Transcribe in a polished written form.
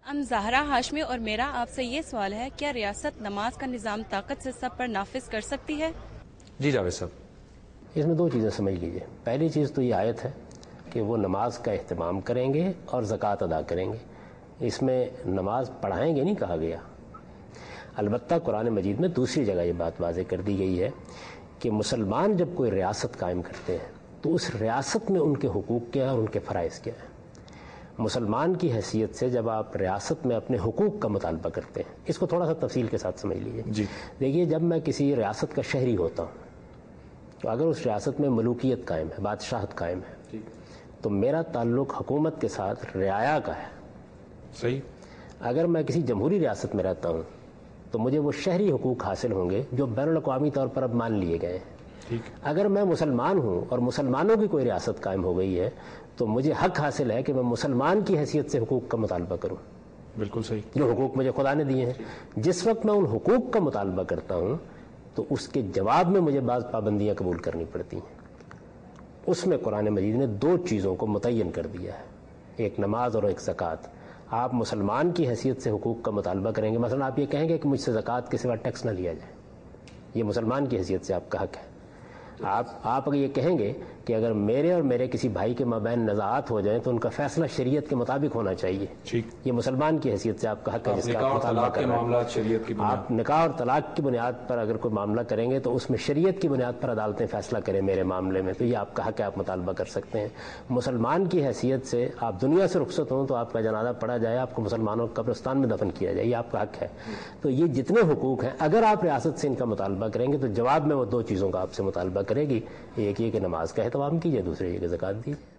زہرا ہاشمی اور میرا آپ سے یہ سوال ہے، کیا ریاست نماز کا نظام طاقت سے سب پر نافذ کر سکتی ہے؟ جی جاوید صاحب، اس میں دو چیزیں سمجھ لیجیے. پہلی چیز تو یہ آیت ہے کہ وہ نماز کا اہتمام کریں گے اور زکوٰۃ ادا کریں گے. اس میں نماز پڑھائیں گے نہیں کہا گیا. البتہ قرآن مجید میں دوسری جگہ یہ بات واضح کر دی گئی ہے کہ مسلمان جب کوئی ریاست قائم کرتے ہیں تو اس ریاست میں ان کے حقوق کیا ہیں اور ان کے فرائض کیا ہیں. مسلمان کی حیثیت سے جب آپ ریاست میں اپنے حقوق کا مطالبہ کرتے ہیں، اس کو تھوڑا سا تفصیل کے ساتھ سمجھ لیجیے. جی دیکھیے، جب میں کسی ریاست کا شہری ہوتا ہوں تو اگر اس ریاست میں ملوکیت قائم ہے، بادشاہت قائم ہے، تو میرا تعلق حکومت کے ساتھ رعایا کا ہے. صحیح. اگر میں کسی جمہوری ریاست میں رہتا ہوں تو مجھے وہ شہری حقوق حاصل ہوں گے جو بین الاقوامی طور پر اب مان لیے گئے ہیں. اگر میں مسلمان ہوں اور مسلمانوں کی کوئی ریاست قائم ہو گئی ہے تو مجھے حق حاصل ہے کہ میں مسلمان کی حیثیت سے حقوق کا مطالبہ کروں. بالکل صحیح. جو حقوق مجھے خدا نے دیے ہیں. جس وقت میں ان حقوق کا مطالبہ کرتا ہوں تو اس کے جواب میں مجھے بعض پابندیاں قبول کرنی پڑتی ہیں. اس میں قرآن مجید نے دو چیزوں کو متعین کر دیا ہے، ایک نماز اور ایک زکوٰۃ. آپ مسلمان کی حیثیت سے حقوق کا مطالبہ کریں گے. مثلا آپ یہ کہیں گے کہ مجھ سے زکوٰۃ کے سوا ٹیکس نہ لیا جائے، یہ مسلمان کی حیثیت سے آپ کا حق ہے. آپ اگر یہ کہیں گے کہ اگر میرے اور میرے کسی بھائی کے مابین نزاعات ہو جائیں تو ان کا فیصلہ شریعت کے مطابق ہونا چاہیے، یہ مسلمان کی حیثیت سے آپ کا حق ہے جس کا آپ مطالبہ کر رہے ہیں. آپ نکاح اور طلاق کی بنیاد پر اگر کوئی معاملہ کریں گے تو اس میں شریعت کی بنیاد پر عدالتیں فیصلہ کریں میرے معاملے میں، تو یہ آپ کا حق ہے، آپ مطالبہ کر سکتے ہیں. مسلمان کی حیثیت سے آپ دنیا سے رخصت ہوں تو آپ کا جنازہ پڑھا جائے، آپ کو مسلمانوں کے قبرستان میں دفن کیا جائے، یہ آپ کا حق ہے. تو یہ جتنے حقوق ہیں اگر آپ ریاست سے ان کا مطالبہ کریں گے تو جواب میں وہ دو چیزوں کا آپ سے مطالبہ کرے گی. ایک یہ کہ نماز کا اہتمام کیجیے، دوسرے یہ کہ زکوٰۃ دیجیے.